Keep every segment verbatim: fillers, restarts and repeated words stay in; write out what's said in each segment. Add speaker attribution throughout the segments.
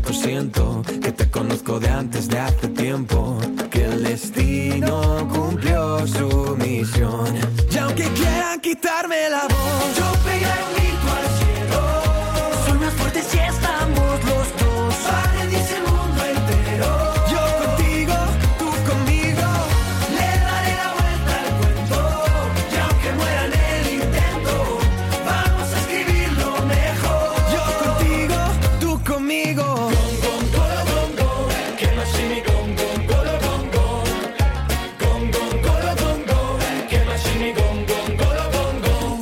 Speaker 1: siento, siento que te conozco de antes de hace tiempo, que el destino cumplió su misión. Y aunque quieran quitarme la voz, yo pegaré un grito al cielo. Soy más fuerte si estamos los dos. Para rendirse el mundo entero. Yo contigo, tú conmigo. Le daré la vuelta al cuento. Y aunque muera en el intento, vamos a escribirlo mejor. Yo contigo, tú conmigo. Gong, gong, golo, gong, gong. Que más si mi gong, gong, golo, gong, gong. Gong, gong, golo, gong, gong. Que más si mi gong, gong, golo, gong, gong.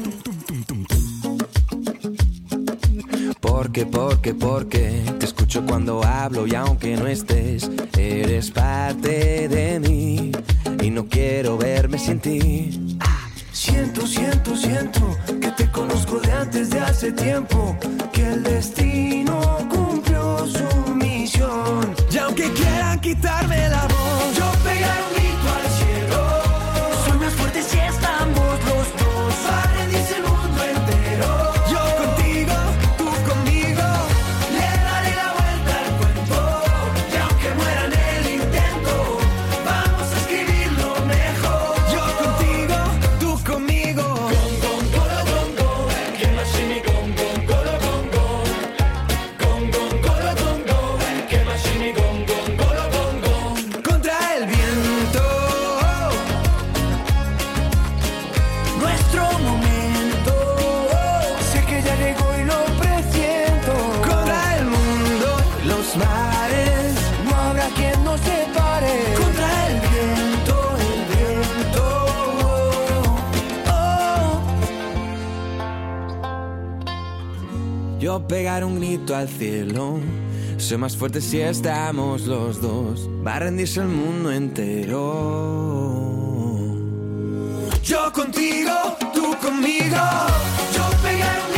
Speaker 1: Porque, porque, porque te escucho cuando hablo y aunque no estés, eres parte de mí y no quiero verme sin ti. Siento, siento, siento que te conozco de antes de hace tiempo, que el destino cumplió su misión. Y aunque quieran quitarme la voz, yo pegaré un grito al cielo. Soy más fuerte si estamos los dos. Para rendirse el mundo entero. Yo contigo, tú conmigo. Le daré la vuelta al cuento. Y aunque muera en el intento, vamos a escribirlo mejor. Yo contigo, tú conmigo. Gong, gong, golo, gong, gong. Que más si mi gong, gong, golo, gong, gong. Gong, gong, golo, gong, gong. Que más si mi gong, gong, golo, gong, gong. Contra el viento, nuestro momento. Sé que ya llegó y lo presiento. Contra el mundo, los mares. No habrá quien nos separe. Contra el viento, el viento. Oh. Yo pegaré un grito al cielo. Soy más fuerte si estamos los dos. Va a rendirse el mundo entero. Yo contigo, tú conmigo. Yo pegaré un